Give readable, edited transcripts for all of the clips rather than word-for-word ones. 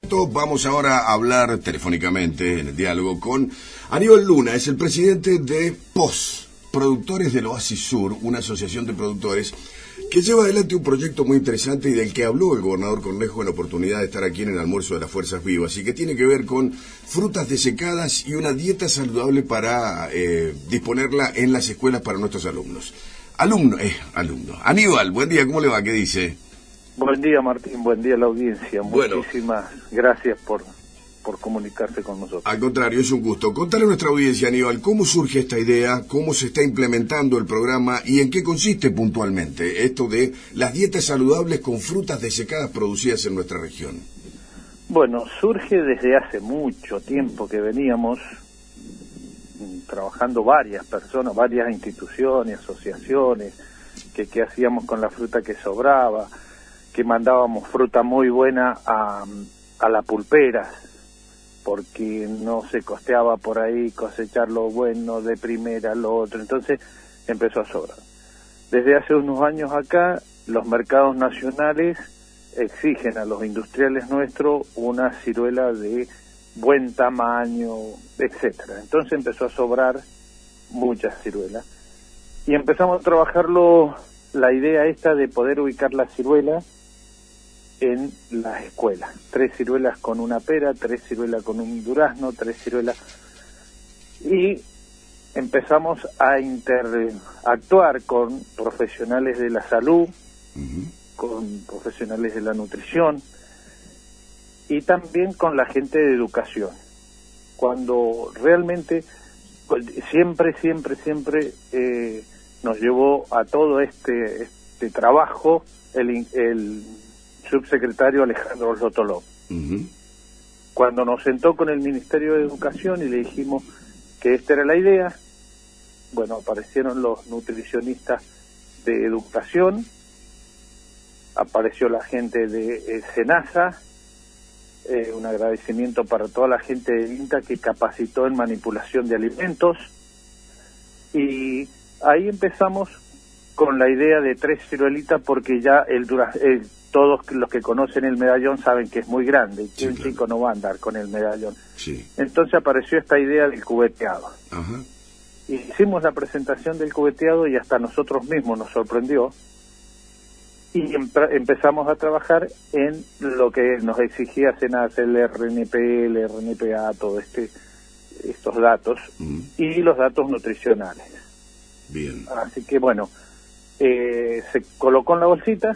Vamos ahora a hablar telefónicamente en el diálogo con Aníbal Luna, es el presidente de POS, Productores del Oasis Sur, una asociación de productores que lleva adelante un proyecto muy interesante y del que habló el gobernador Cornejo en la oportunidad de estar aquí en el almuerzo de las Fuerzas Vivas, y que tiene que ver con frutas desecadas y una dieta saludable para disponerla en las escuelas para nuestros alumnos. Alumno. Aníbal, buen día, ¿cómo le va? ¿Qué dice? Buen día, Martín, buen día a la audiencia. Bueno, muchísimas gracias por comunicarse con nosotros. Al contrario, es un gusto. Contale a nuestra audiencia, Aníbal, cómo surge esta idea, cómo se está implementando el programa y en qué consiste puntualmente esto de las dietas saludables con frutas desecadas producidas en nuestra región. Bueno, surge desde hace mucho tiempo que veníamos trabajando varias personas, varias instituciones, asociaciones, que hacíamos con la fruta que sobraba, que mandábamos fruta muy buena a la pulpera, porque no se costeaba por ahí cosechar lo bueno de primera, lo otro, entonces empezó a sobrar. Desde hace unos años acá, los mercados nacionales exigen a los industriales nuestros una ciruela de buen tamaño, etcétera. Entonces empezó a sobrar muchas ciruelas y empezamos a trabajarlo, la idea esta de poder ubicar la ciruela en las escuelas. 3 ciruelas con una pera, 3 ciruelas con un durazno, 3 ciruelas. Y empezamos a interactuar con profesionales de la salud, con profesionales de la nutrición y también con la gente de educación. Cuando realmente siempre nos llevó a todo este trabajo el subsecretario Alejandro Lotoló. Cuando nos sentó con el Ministerio de Educación y le dijimos que esta era la idea, bueno, aparecieron los nutricionistas de educación, apareció la gente de SENASA, un agradecimiento para toda la gente de INTA que capacitó en manipulación de alimentos, y ahí empezamos con la idea de 3 ciruelitas, porque ya todos los que conocen el medallón saben que es muy grande, y que un chico no va a andar con el medallón. Entonces apareció esta idea del cubeteado. Hicimos la presentación del cubeteado y hasta nosotros mismos nos sorprendió, y empezamos a trabajar en lo que nos exigía SENASA, el RNP, el RNPA, todos estos datos, y los datos nutricionales. Bien. Así que bueno, se colocó en la bolsita,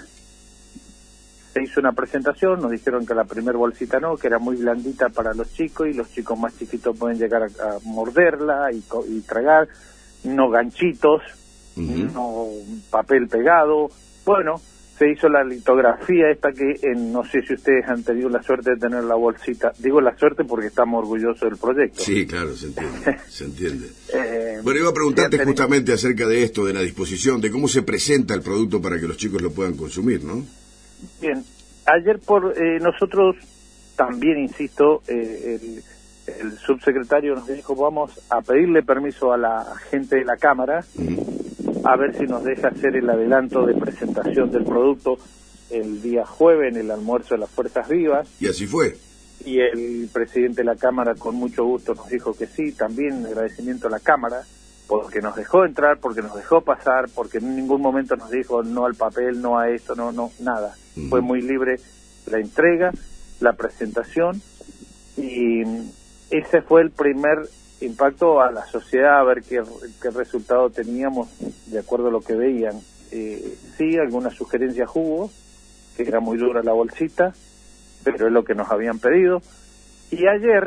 se hizo una presentación, nos dijeron que la primer bolsita no, que era muy blandita para los chicos, y los chicos más chiquitos pueden llegar a morderla y tragar, no ganchitos, no papel pegado. Bueno, se hizo la litografía esta que no sé si ustedes han tenido la suerte de tener la bolsita. Digo la suerte porque estamos orgullosos del proyecto. Sí, claro, se entiende. Bueno, iba a preguntarte justamente acerca de esto, de la disposición, de cómo se presenta el producto para que los chicos lo puedan consumir, ¿no? Bien, ayer nosotros también, insisto, el subsecretario nos dijo, vamos a pedirle permiso a la gente de la Cámara, a ver si nos deja hacer el adelanto de presentación del producto el día jueves en el almuerzo de las Fuerzas Vivas. Y así fue. Y el presidente de la Cámara con mucho gusto nos dijo que sí, también agradecimiento a la Cámara, porque nos dejó entrar, porque nos dejó pasar, porque en ningún momento nos dijo no al papel, no a esto, no, nada. Fue muy libre la entrega, la presentación, y ese fue el primer impacto a la sociedad, a ver qué resultado teníamos de acuerdo a lo que veían. Sí, algunas sugerencias hubo, que era muy dura la bolsita, pero es lo que nos habían pedido. Y ayer,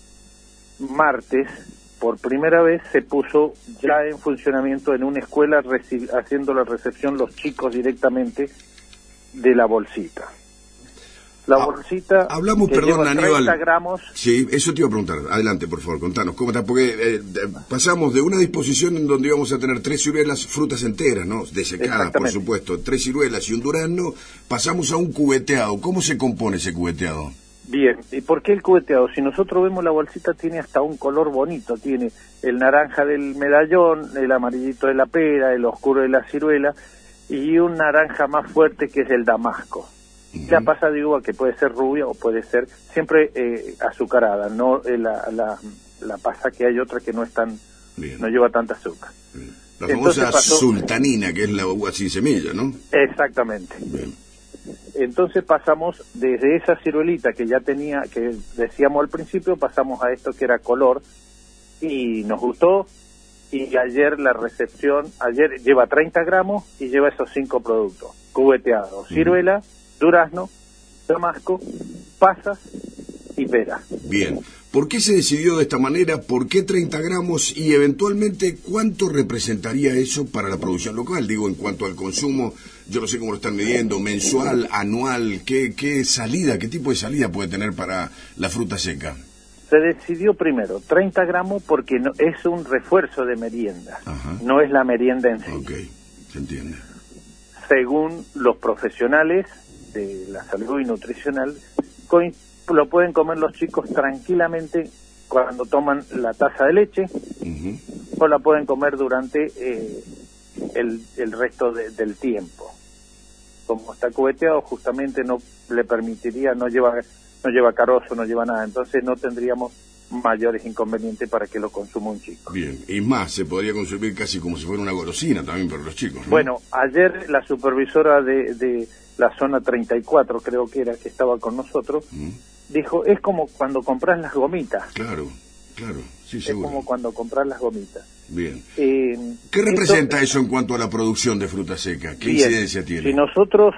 martes, por primera vez se puso ya en funcionamiento en una escuela, haciendo la recepción los chicos directamente de la bolsita. La bolsita hablamos, que perdón, lleva 30 Aníbal. gramos. Sí, eso te iba a preguntar. Adelante, por favor, contanos. ¿Cómo está? Porque pasamos de una disposición en donde íbamos a tener 3 ciruelas, frutas enteras, ¿no? Desecadas, por supuesto, 3 ciruelas y un durazno, pasamos a un cubeteado. ¿Cómo se compone ese cubeteado? Bien, ¿y por qué el cubeteado? Si nosotros vemos la bolsita, tiene hasta un color bonito, tiene el naranja del medallón, el amarillito de la pera, el oscuro de la ciruela, y un naranja más fuerte que es el damasco. La pasa de uva, que puede ser rubia o puede ser siempre azucarada, no la pasa que hay otra que no es tan, no lleva tanta azúcar. Bien. La famosa sultanina, que es la uva sin semilla, ¿no? Exactamente. Bien. Entonces pasamos desde esa ciruelita que ya tenía, que decíamos al principio, pasamos a esto que era color, y nos gustó, y ayer la recepción, ayer lleva 30 gramos y lleva esos 5 productos, cubeteados, ciruela, durazno, damasco, pasas y pera. Bien. ¿Por qué se decidió de esta manera? ¿Por qué 30 gramos? Y eventualmente, ¿cuánto representaría eso para la producción local? Digo, en cuanto al consumo, yo no sé cómo lo están midiendo, mensual, anual, ¿qué salida, qué tipo de salida puede tener para la fruta seca? Se decidió primero 30 gramos porque no, es un refuerzo de merienda, no es la merienda en sí. Ok, se entiende. Según los profesionales de la salud y nutricional, lo pueden comer los chicos tranquilamente cuando toman la taza de leche, o la pueden comer durante el resto del tiempo. Como está cubeteado, justamente no le permitiría, no lleva carozo, no lleva nada, entonces no tendríamos mayores inconvenientes para que lo consuma un chico. Bien, y más, se podría consumir casi como si fuera una golosina también para los chicos, ¿no? Bueno, ayer la supervisora de la zona 34, creo que era, que estaba con nosotros, dijo, es como cuando compras las gomitas. Claro, sí, seguro. Es como cuando compras las gomitas. Bien. ¿Qué representa eso en cuanto a la producción de fruta seca? ¿Qué incidencia tiene? Si nosotros,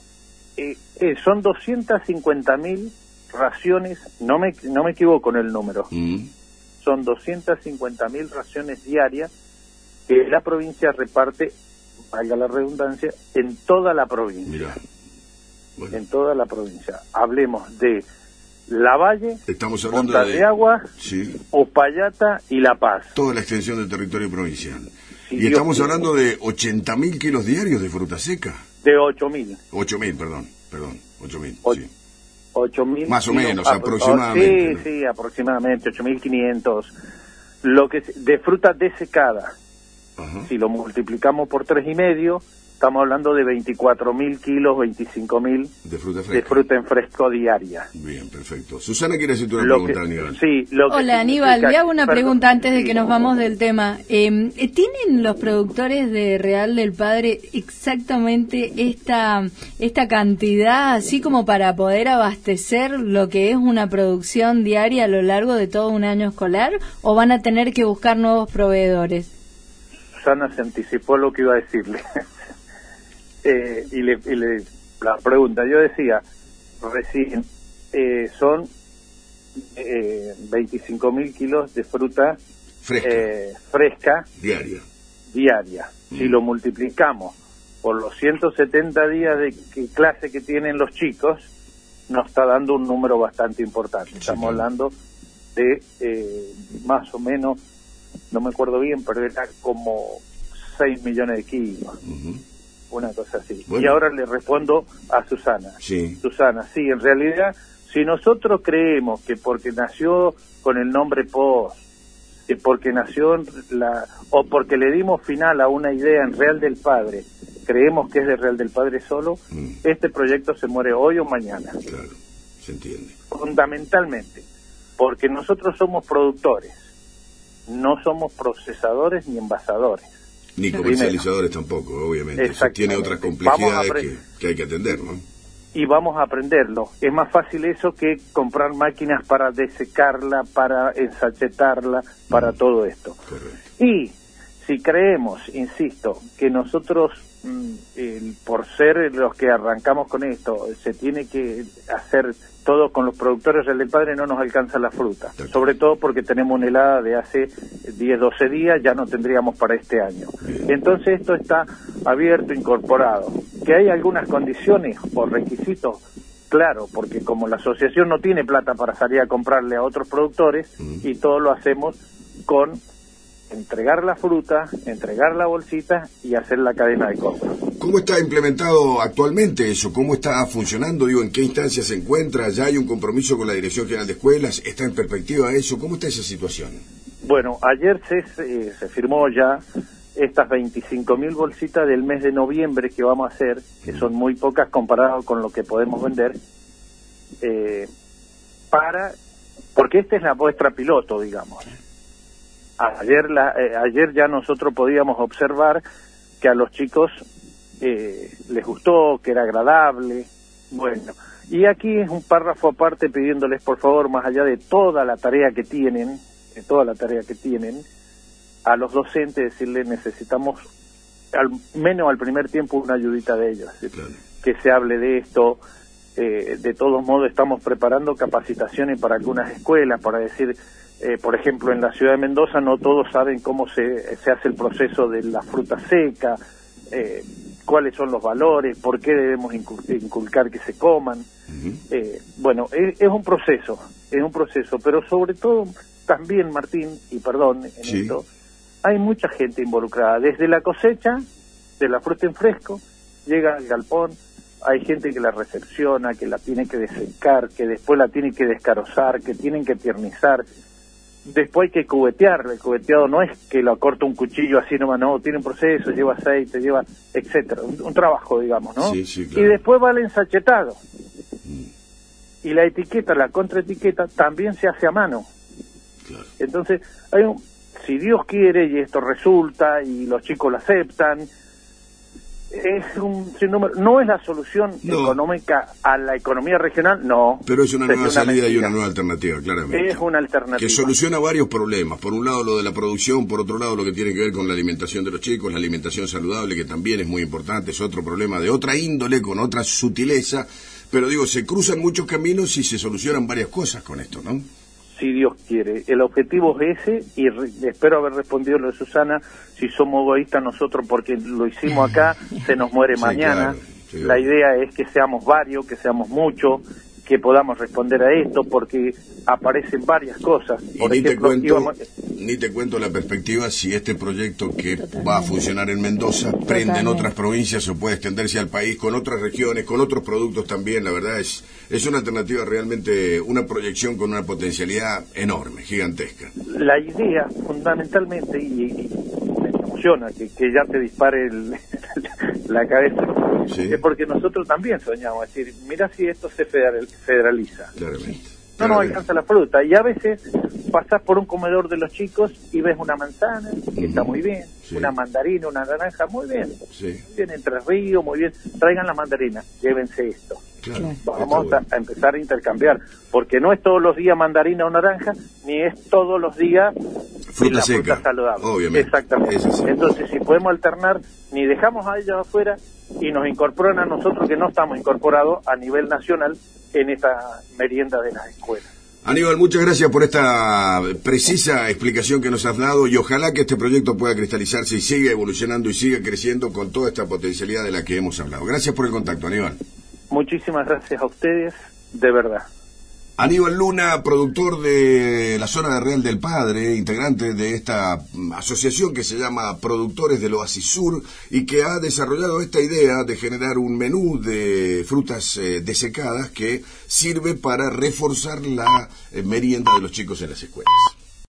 son 250.000 raciones, no me equivoco en el número, son 250.000 raciones diarias que la provincia reparte, valga la redundancia, en toda la provincia. Mirá. Bueno. En toda la provincia. Hablemos de Lavalle, estamos hablando Punta de Agua, sí, Uspallata y La Paz. Toda la extensión del territorio provincial. Sí, y estamos hablando de 80.000 kilos diarios de fruta seca. De 8.000. 8.000, perdón, 8.000, sí. 8.000. Más o menos, aproximadamente. Sí, aproximadamente, 8.500. Lo que de fruta desecada, si lo multiplicamos por 3,5, estamos hablando de 24.000 kilos, 25.000 de fruta en fresco diaria. Bien, perfecto. Susana quiere hacerte una pregunta, Aníbal. Sí, Hola, Aníbal, le hago una pregunta antes de que nos vamos del tema. ¿Tienen los productores de Real del Padre exactamente esta cantidad, así como para poder abastecer lo que es una producción diaria a lo largo de todo un año escolar, o van a tener que buscar nuevos proveedores? Susana se anticipó lo que iba a decirle. Y la pregunta, yo decía recién, son 25.000 kilos de fruta fresca diaria. Si lo multiplicamos por los 170 días de clase que tienen los chicos, nos está dando un número bastante importante. Estamos hablando de más o menos, no me acuerdo bien, pero era como 6 millones de kilos. Una cosa así. Bueno. Y ahora le respondo a Susana. Susana, sí, en realidad, si nosotros creemos que porque nació con el nombre POS, que porque nació o porque le dimos final a una idea en Real del Padre, creemos que es de Real del Padre solo, este proyecto se muere hoy o mañana. Claro, se entiende. Fundamentalmente, porque nosotros somos productores, no somos procesadores ni envasadores. Ni comercializadores tampoco, obviamente. Eso tiene otras complejidades que hay que atender, ¿no? Y vamos a aprenderlo. Es más fácil eso que comprar máquinas para desecarla, para ensachetarla, para todo esto. Correcto. Y si creemos, insisto, que nosotros, por ser los que arrancamos con esto, se tiene que hacer todo con los productores Real del Padre, no nos alcanza la fruta. Sobre todo porque tenemos una helada de hace 10, 12 días, ya no tendríamos para este año. Entonces esto está abierto, incorporado. Que hay algunas condiciones o requisitos, claro, porque como la asociación no tiene plata para salir a comprarle a otros productores, y todo lo hacemos con entregar la fruta, entregar la bolsita y hacer la cadena de compra. ¿Cómo está implementado actualmente eso? ¿Cómo está funcionando? Digo, ¿en qué instancia se encuentra? ¿Ya hay un compromiso con la Dirección General de Escuelas? ¿Está en perspectiva eso? ¿Cómo está esa situación? Bueno, ayer se firmó ya estas 25.000 bolsitas del mes de noviembre que vamos a hacer, que son muy pocas comparado con lo que podemos vender, porque esta es la muestra piloto, digamos. Ayer ya nosotros podíamos observar que a los chicos les gustó, que era agradable. Bueno, y aquí es un párrafo aparte pidiéndoles, por favor, más allá de toda la tarea que tienen, a los docentes decirles necesitamos al menos al primer tiempo una ayudita de ellos, claro, que se hable de esto. De todos modos estamos preparando capacitaciones para algunas escuelas, para decir, por ejemplo, en la ciudad de Mendoza no todos saben cómo se hace el proceso de la fruta seca, cuáles son los valores, por qué debemos inculcar que se coman. Bueno, es un proceso, pero sobre todo también, Martín, y perdón en sí, esto, hay mucha gente involucrada, desde la cosecha de la fruta en fresco, llega al galpón, hay gente que la recepciona, que la tiene que desecar, que después la tiene que descarozar, que tienen que tiernizar, después hay que cubetearla. El cubeteado no es que lo corta un cuchillo así nomás, no, tiene un proceso, lleva aceite, lleva, etcétera, un trabajo, digamos, ¿no? Sí, sí, claro. Y después va el ensachetado. Y la etiqueta, la contraetiqueta, también se hace a mano. Claro. Entonces, si Dios quiere y esto resulta y los chicos lo aceptan, es un sinnúmero, no es la solución económica a la economía regional, no. Pero es una nueva salida y una nueva alternativa, claramente. Es una alternativa. Que soluciona varios problemas. Por un lado lo de la producción, por otro lado lo que tiene que ver con la alimentación de los chicos, la alimentación saludable, que también es muy importante, es otro problema de otra índole, con otra sutileza. Pero digo, se cruzan muchos caminos y se solucionan varias cosas con esto, ¿no? Si Dios quiere. El objetivo es ese y espero haber respondido lo de Susana. Si somos egoístas nosotros porque lo hicimos acá, se nos muere mañana. Claro, sí, la idea es que seamos varios, que seamos muchos, que podamos responder a esto porque aparecen varias cosas. Por ejemplo, ni te cuento la perspectiva si este proyecto que va a funcionar en Mendoza prende en otras provincias o puede extenderse al país con otras regiones, con otros productos también. La verdad es una alternativa realmente, una proyección con una potencialidad enorme, gigantesca. La idea fundamentalmente, y me emociona que ya te dispare la cabeza, sí, es porque nosotros también soñamos, es decir, mira si esto se federaliza. Claramente. No alcanza la fruta, y a veces pasás por un comedor de los chicos y ves una manzana, que está muy bien, sí, una mandarina, una naranja, muy bien, sí, muy bien, Entre Ríos, muy bien, traigan la mandarina, llévense esto. Claro, vamos a empezar a intercambiar, porque no es todos los días mandarina o naranja, ni es todos los días fruta seca, fruta saludable. Obviamente. Exactamente. Sí. Entonces, si podemos alternar, ni dejamos a ellos afuera y nos incorporan a nosotros que no estamos incorporados a nivel nacional en esta merienda de las escuelas. Aníbal, muchas gracias por esta precisa explicación que nos has dado y ojalá que este proyecto pueda cristalizarse y siga evolucionando y siga creciendo con toda esta potencialidad de la que hemos hablado. Gracias por el contacto, Aníbal. Muchísimas gracias a ustedes, de verdad. Aníbal Luna, productor de la zona de Real del Padre, integrante de esta asociación que se llama Productores del Oasis Sur y que ha desarrollado esta idea de generar un menú de frutas desecadas que sirve para reforzar la merienda de los chicos en las escuelas.